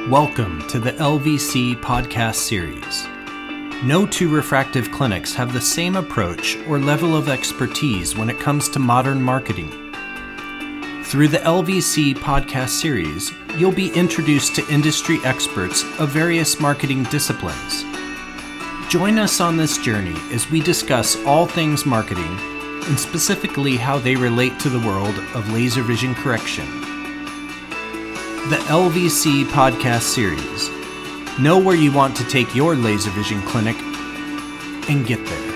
Welcome to the LVC podcast series. No two refractive clinics have the same approach or level of expertise when it comes to modern marketing. Through the LVC podcast series, you'll be introduced to industry experts of various marketing disciplines. Join us on this journey as we discuss all things marketing and specifically how they relate to the world of laser vision correction. The LVC podcast series. Know where you want to take your laser vision clinic and get there.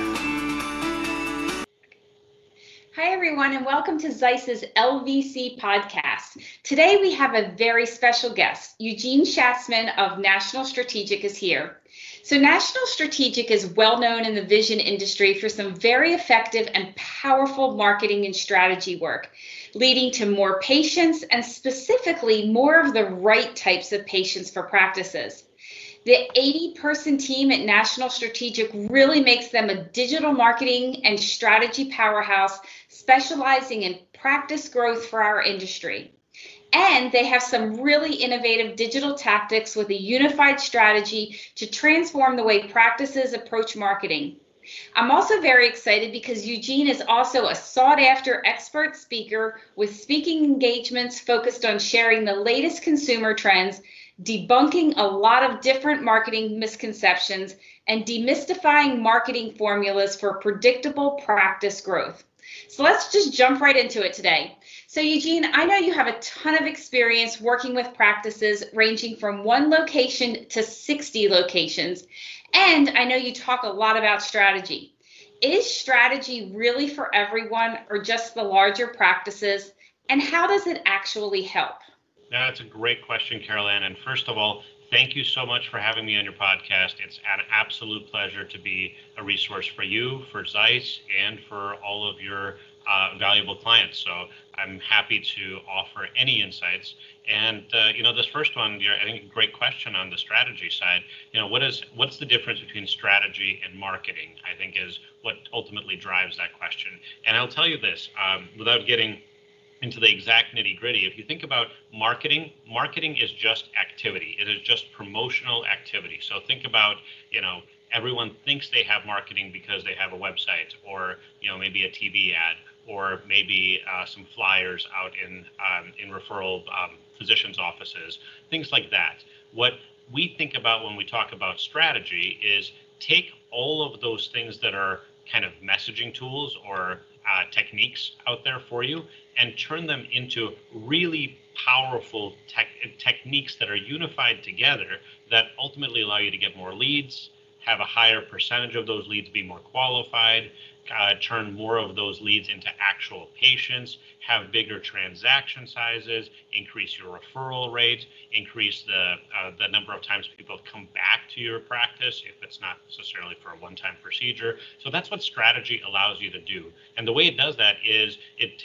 Hi, everyone, and welcome to Zeiss's LVC podcast. Today, we have a very special guest. Eugene Schatzman of National Strategic is here. So National Strategic is well known in the vision industry for some very effective and powerful marketing and strategy work, leading to more patients and specifically more of the right types of patients for practices. The 80-person team at National Strategic really makes them a digital marketing and strategy powerhouse specializing in practice growth for our industry. And they have some really innovative digital tactics with a unified strategy to transform the way practices approach marketing. I'm also very excited because Eugene is also a sought-after expert speaker with speaking engagements focused on sharing the latest consumer trends, debunking a lot of different marketing misconceptions, and demystifying marketing formulas for predictable practice growth. So let's just jump right into it today. So Eugene, I know you have a ton of experience working with practices ranging from 1 location to 60 locations. And I know you talk a lot about strategy. Is strategy really for everyone or just the larger practices? And how does it actually help? That's a great question, Carol Ann. And first of all, thank you so much for having me on your podcast. It's an absolute pleasure to be a resource for you, for Zeiss, and for all of your valuable clients. So I'm happy to offer any insights. And this first one, I think a great question on the strategy side. What's the difference between strategy and marketing? I think is what ultimately drives that question. And I'll tell you this, without getting into the exact nitty gritty, if you think about marketing is just activity. It is just promotional activity. So think about, everyone thinks they have marketing because they have a website or, maybe a TV ad or maybe some flyers out in referral physicians' offices, things like that. What we think about when we talk about strategy is take all of those things that are kind of messaging tools or techniques out there for you and turn them into really powerful techniques that are unified together that ultimately allow you to get more leads, have a higher percentage of those leads be more qualified, turn more of those leads into actual patients, have bigger transaction sizes, increase your referral rate, increase the number of times people come back to your practice if it's not necessarily for a one-time procedure. So that's what strategy allows you to do. And the way it does that is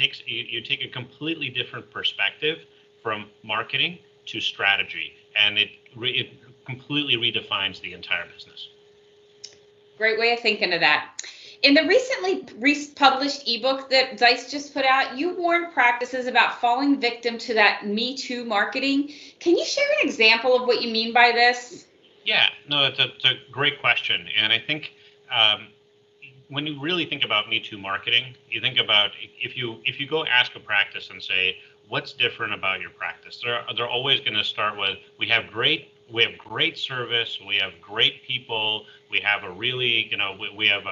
you take a completely different perspective from marketing to strategy, and it completely redefines the entire business. Great way of thinking of that. In the recently published ebook that Zeiss just put out, you warned practices about falling victim to that Me Too marketing. Can you share an example of what you mean by this? Yeah, no, it's a great question. And I think when you really think about Me Too marketing, you think about if you go ask a practice and say, what's different about your practice? They're always going to start with, we have great service, we have great people, we have a really, we have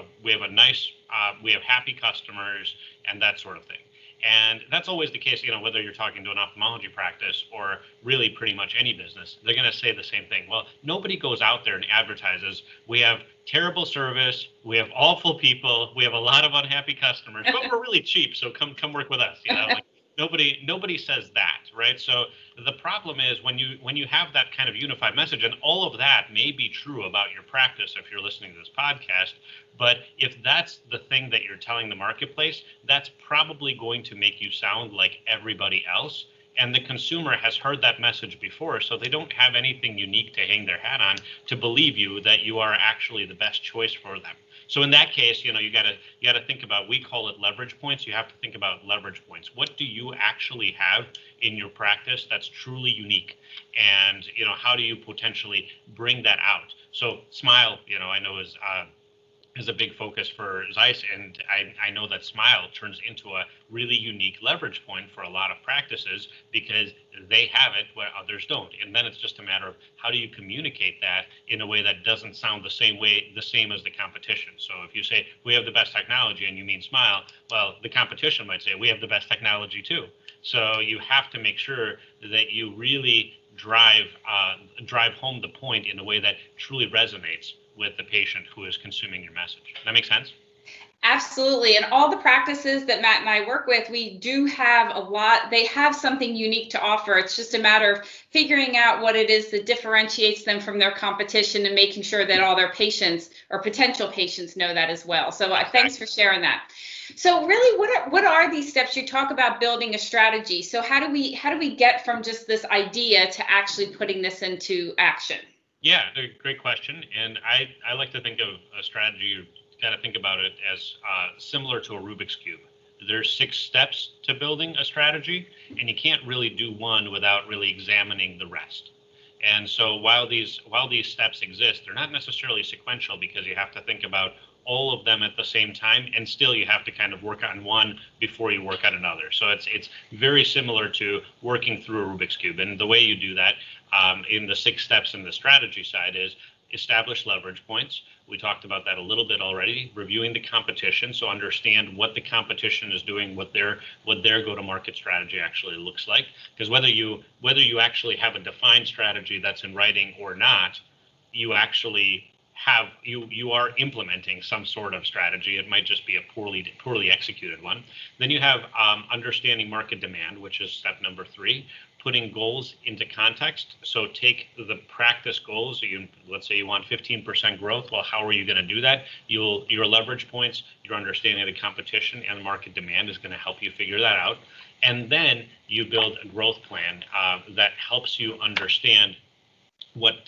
happy customers and that sort of thing. And that's always the case, whether you're talking to an ophthalmology practice or really pretty much any business, they're going to say the same thing. Well, nobody goes out there and advertises, we have terrible service, we have awful people, we have a lot of unhappy customers, but we're really cheap, so come work with us. Nobody says that, right? So the problem is when you have that kind of unified message, and all of that may be true about your practice if you're listening to this podcast, but if that's the thing that you're telling the marketplace, that's probably going to make you sound like everybody else. And the consumer has heard that message before, so they don't have anything unique to hang their hat on to believe you that you are actually the best choice for them. So in that case, you gotta think about, we call it leverage points. You have to think about leverage points. What do you actually have in your practice that's truly unique? And, how do you potentially bring that out? So Smile, I know is a big focus for Zeiss, and I know that Smile turns into a really unique leverage point for a lot of practices because they have it where others don't. And then it's just a matter of how do you communicate that in a way that doesn't sound the same as the competition. So if you say we have the best technology and you mean Smile, well, the competition might say we have the best technology too. So you have to make sure that you really drive home the point in a way that truly resonates with the patient who is consuming your message. Does that make sense? Absolutely. And all the practices that Matt and I work with, we do have a lot, they have something unique to offer. It's just a matter of figuring out what it is that differentiates them from their competition and making sure that all their patients or potential patients know that as well. So thanks for sharing that. So really, what are these steps? You talk about building a strategy. So how do we get from just this idea to actually putting this into action? Yeah, great question. And I like to think of a strategy, you got to think about it as similar to a Rubik's Cube. There's 6 steps to building a strategy, and you can't really do one without really examining the rest. And so while these steps exist, they're not necessarily sequential because you have to think about all of them at the same time, and still you have to kind of work on one before you work on another. So it's very similar to working through a Rubik's Cube. And the way you do that in the 6 steps in the strategy side is establish leverage points. We talked about that a little bit already. Reviewing the competition, so understand what the competition is doing, what their go-to-market strategy actually looks like. Because whether you actually have a defined strategy that's in writing or not, you actually you are implementing some sort of strategy. It might just be a poorly executed one. Then you have understanding market demand, which is step number 3. Putting goals into context. So take the practice goals. Let's say you want 15% growth. Well, how are you going to do that? Your leverage points, your understanding of the competition and market demand is going to help you figure that out. And then you build a growth plan that helps you understand what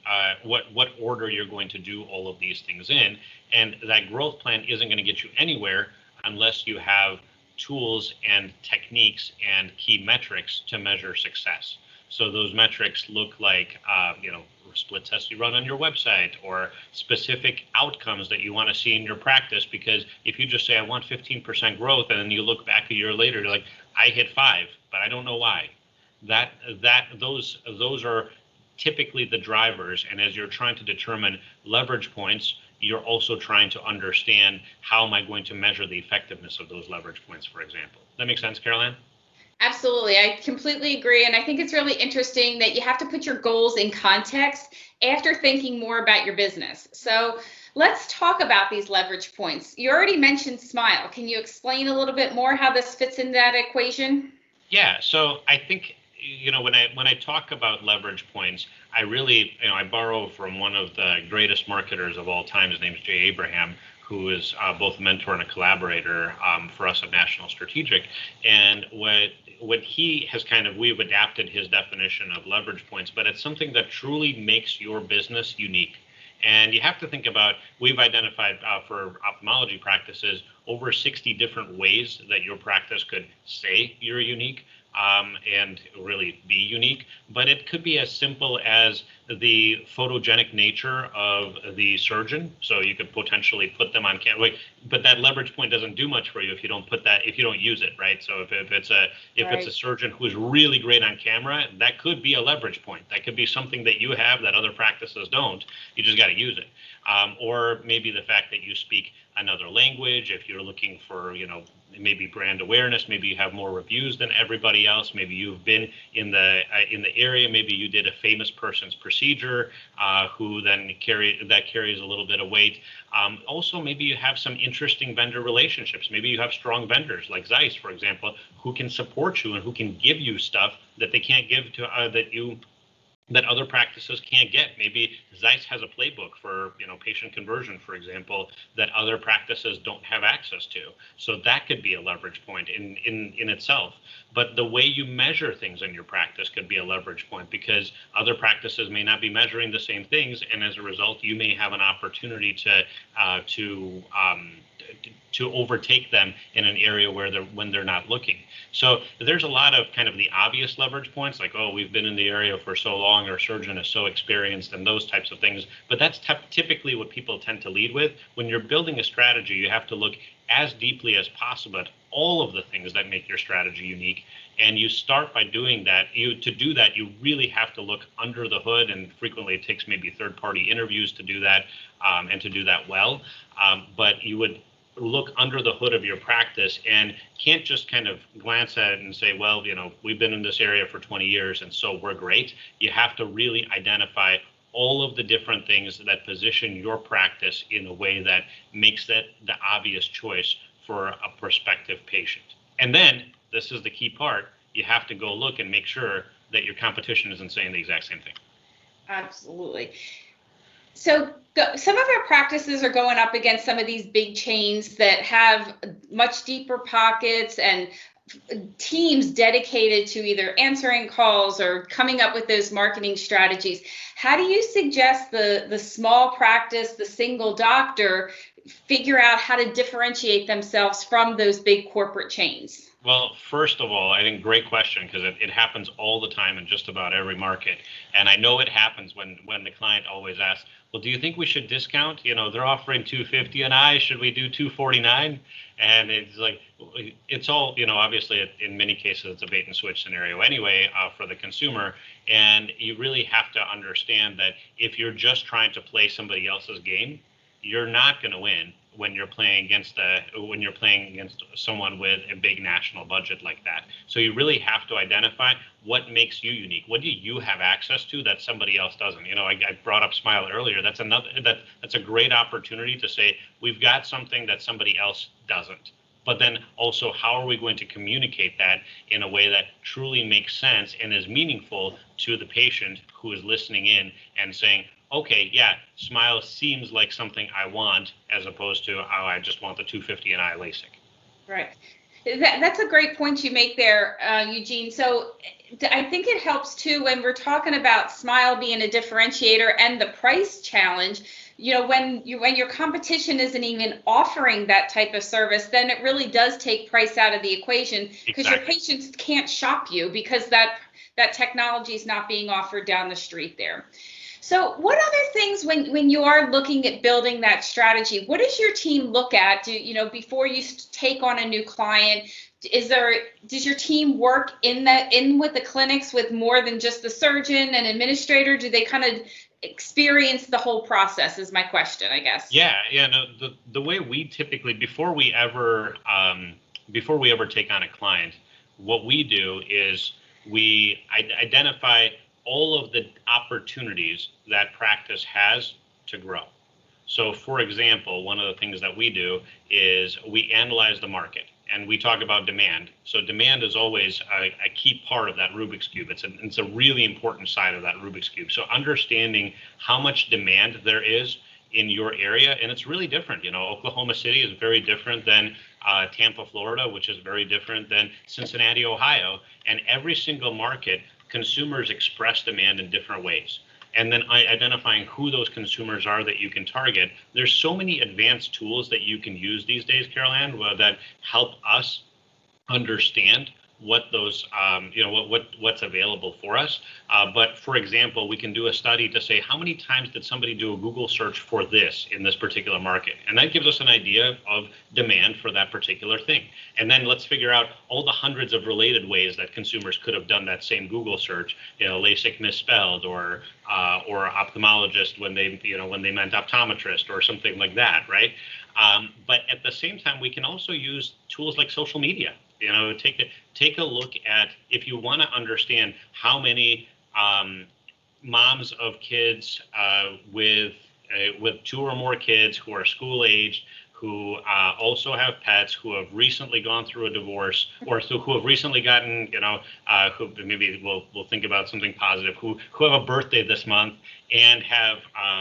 order you're going to do all of these things in. And that growth plan isn't going to get you anywhere unless you have tools and techniques and key metrics to measure success. So those metrics look like, split tests you run on your website or specific outcomes that you want to see in your practice. Because if you just say, I want 15% growth, and then you look back a year later, you're like, I hit 5, but I don't know why. Those are typically the drivers. And as you're trying to determine leverage points, you're also trying to understand how am I going to measure the effectiveness of those leverage points, for example. That makes sense, Caroline? Absolutely. I completely agree. And I think it's really interesting that you have to put your goals in context after thinking more about your business. So let's talk about these leverage points. You already mentioned Smile. Can you explain a little bit more how this fits in that equation? Yeah. So I think, when I talk about leverage points, I really, I borrow from one of the greatest marketers of all time. His name is Jay Abraham, who is both a mentor and a collaborator for us at National Strategic. And what he has we've adapted his definition of leverage points, but it's something that truly makes your business unique. And you have to think about, we've identified for ophthalmology practices over 60 different ways that your practice could say you're unique. And really be unique, but it could be as simple as the photogenic nature of the surgeon. So you could potentially put them on camera, but that leverage point doesn't do much for you if you don't use it, right? So if it's a surgeon who's really great on camera, that could be a leverage point. That could be something that you have that other practices don't. You just got to use it. Or maybe the fact that you speak another language, if you're looking for, maybe brand awareness, maybe you have more reviews than everybody else, maybe you've been in the area, maybe you did a famous person's procedure who then carries a little bit of weight. Also, maybe you have some interesting vendor relationships. Maybe you have strong vendors like Zeiss, for example, who can support you and who can give you stuff that they can't give to that you that other practices can't get. Maybe Zeiss has a playbook for, patient conversion, for example, that other practices don't have access to. So that could be a leverage point in itself. But the way you measure things in your practice could be a leverage point, because other practices may not be measuring the same things, and as a result, you may have an opportunity to overtake them in an area when they're not looking. So there's a lot of kind of the obvious leverage points, like, oh, we've been in the area for so long, our surgeon is so experienced, and those types of things. But that's typically what people tend to lead with. When you're building a strategy, you have to look as deeply as possible at all of the things that make your strategy unique. And you start by doing that. To do that, you really have to look under the hood, and frequently it takes maybe third-party interviews to do that, and to do that well. But you would look under the hood of your practice and can't just kind of glance at it and say, well, we've been in this area for 20 years and so we're great. You have to really identify all of the different things that position your practice in a way that makes that the obvious choice for a prospective patient. And then, this is the key part, you have to go look and make sure that your competition isn't saying the exact same thing. Absolutely. So some of our practices are going up against some of these big chains that have much deeper pockets and teams dedicated to either answering calls or coming up with those marketing strategies. How do you suggest the small practice, the single doctor, figure out how to differentiate themselves from those big corporate chains? Well, first of all, I think great question, because it happens all the time in just about every market. And I know it happens when the client always asks, well, do you think we should discount? They're offering $250 an eye. Should we do $249? And it's like, it's all, obviously in many cases, it's a bait and switch scenario anyway for the consumer. And you really have to understand that if you're just trying to play somebody else's game, you're not going to win when you're playing against someone with a big national budget like that. So you really have to identify what makes you unique. What do you have access to that somebody else doesn't? I brought up Smile earlier. That's a great opportunity to say we've got something that somebody else doesn't. But then also, how are we going to communicate that in a way that truly makes sense and is meaningful to the patient who is listening in and saying, okay, yeah, Smile seems like something I want, as opposed to, oh, I just want the $250 an eye LASIK. Right. That's a great point you make there, Eugene. So I think it helps too when we're talking about Smile being a differentiator and the price challenge. When your competition isn't even offering that type of service, then it really does take price out of the equation, because your patients can't shop you because that technology is not being offered down the street there. So what other things, when you are looking at building that strategy, what does your team look at? Before you take on a new client, does your team work in with the clinics with more than just the surgeon and administrator? Do they kind of experience the whole process, is my question, I guess. Yeah. No, the way we typically, before we ever take on a client, what we do is we identify all of the opportunities that practice has to grow. So, for example, one of the things that we do is we analyze the market, and we talk about demand. So demand is always a key part of that Rubik's Cube. It's a really important side of that Rubik's Cube. So understanding how much demand there is in your area, and it's really different. Oklahoma City is very different than Tampa, Florida, which is very different than Cincinnati, Ohio. And every single market, consumers express demand in different ways. And then identifying who those consumers are that you can target. There's so many advanced tools that you can use these days, Carol-Ann, that help us understand what those, what's available for us. But for example, we can do a study to say how many times did somebody do a Google search for this in this particular market? And that gives us an idea of demand for that particular thing. And then let's figure out all the hundreds of related ways that consumers could have done that same Google search, LASIK misspelled, or ophthalmologist when they meant optometrist, or something like that, right? But at the same time, we can also use tools like social media. Take a look at, if you want to understand how many moms of kids with 2 or more kids who are school aged who also have pets, who have recently gone through a divorce, or who have recently gotten, who maybe we'll think about something positive, who have a birthday this month and have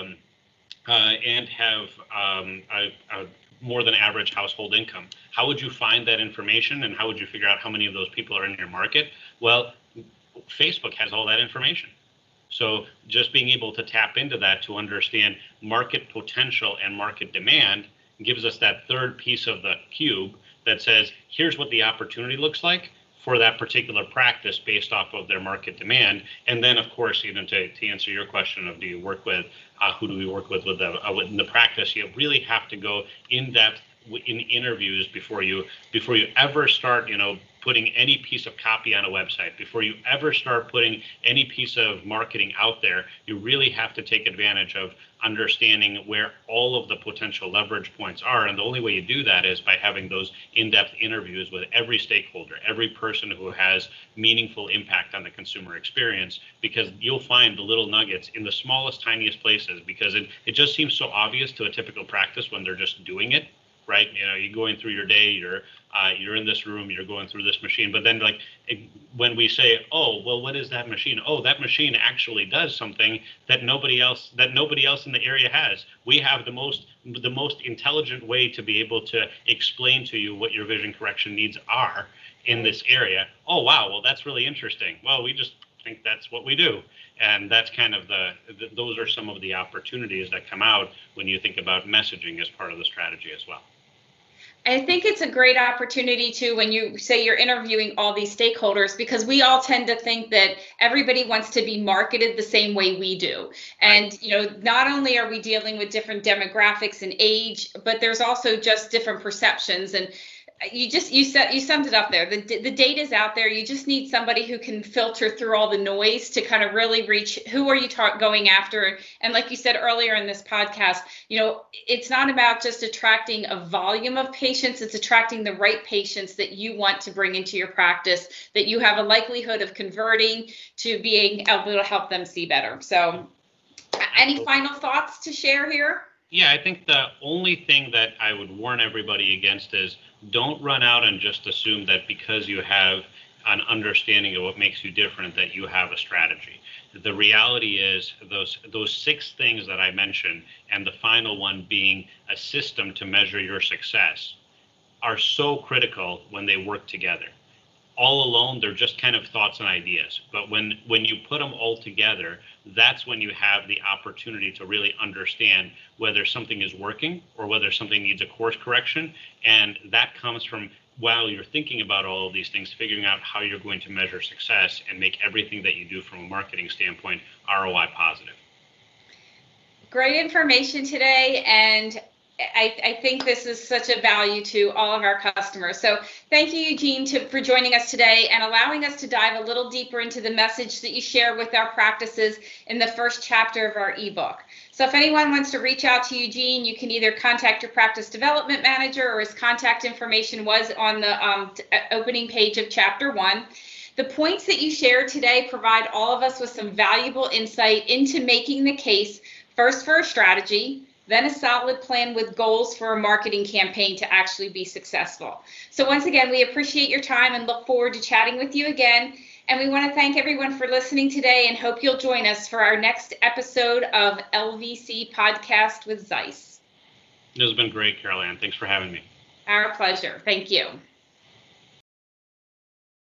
a more than average household income. How would you find that information, and how would you figure out how many of those people are in your market? Well, Facebook has all that information. So just being able to tap into that to understand market potential and market demand gives us that third piece of the cube that says, here's what the opportunity looks like for that particular practice based off of their market demand. And then, of course, even to answer your question of do you work with, who do we work with in the practice, you really have to go in depth in interviews before you ever start, putting any piece of copy on a website, before you ever start putting any piece of marketing out there. You really have to take advantage of understanding where all of the potential leverage points are. And the only way you do that is by having those in-depth interviews with every stakeholder, every person who has meaningful impact on the consumer experience, because you'll find the little nuggets in the smallest, tiniest places, because it just seems so obvious to a typical practice when they're just doing it. Right, you're going through your day, you're in this room, you're going through this machine, but then when we say, oh, well, what is that machine? Oh, that machine actually does something that nobody else in the area has. We have the most intelligent way to be able to explain to you what your vision correction needs are in this area. Oh, wow, well, that's really interesting. Well, we just think that's what we do. And that's kind of those are some of the opportunities that come out when you think about messaging as part of the strategy as well. I think it's a great opportunity too when you say you're interviewing all these stakeholders, because we all tend to think that everybody wants to be marketed the same way we do. And, not only are we dealing with different demographics and age, but there's also just different perceptions. And you summed it up there. The data is out there. You just need somebody who can filter through all the noise to kind of really reach who are you going after. And like you said earlier in this podcast, it's not about just attracting a volume of patients. It's attracting the right patients that you want to bring into your practice, that you have a likelihood of converting to being able to help them see better. So any final thoughts to share here? Yeah, I think the only thing that I would warn everybody against is don't run out and just assume that because you have an understanding of what makes you different that you have a strategy. The reality is those 6 things that I mentioned, and the final one being a system to measure your success, are so critical when they work together. All alone, they're just kind of thoughts and ideas. But when you put them all together, that's when you have the opportunity to really understand whether something is working or whether something needs a course correction. And that comes from, while you're thinking about all of these things, figuring out how you're going to measure success and make everything that you do from a marketing standpoint ROI positive. Great information today. And I think this is such a value to all of our customers. So thank you, Eugene, for joining us today and allowing us to dive a little deeper into the message that you share with our practices in the first chapter of our ebook. So if anyone wants to reach out to Eugene, you can either contact your practice development manager, or his contact information was on the opening page of chapter 1. The points that you shared today provide all of us with some valuable insight into making the case, first for a strategy, then a solid plan with goals for a marketing campaign to actually be successful. So once again, we appreciate your time and look forward to chatting with you again. And we want to thank everyone for listening today and hope you'll join us for our next episode of LVC Podcast with Zeiss. It has been great, Carol Ann. Thanks for having me. Our pleasure. Thank you.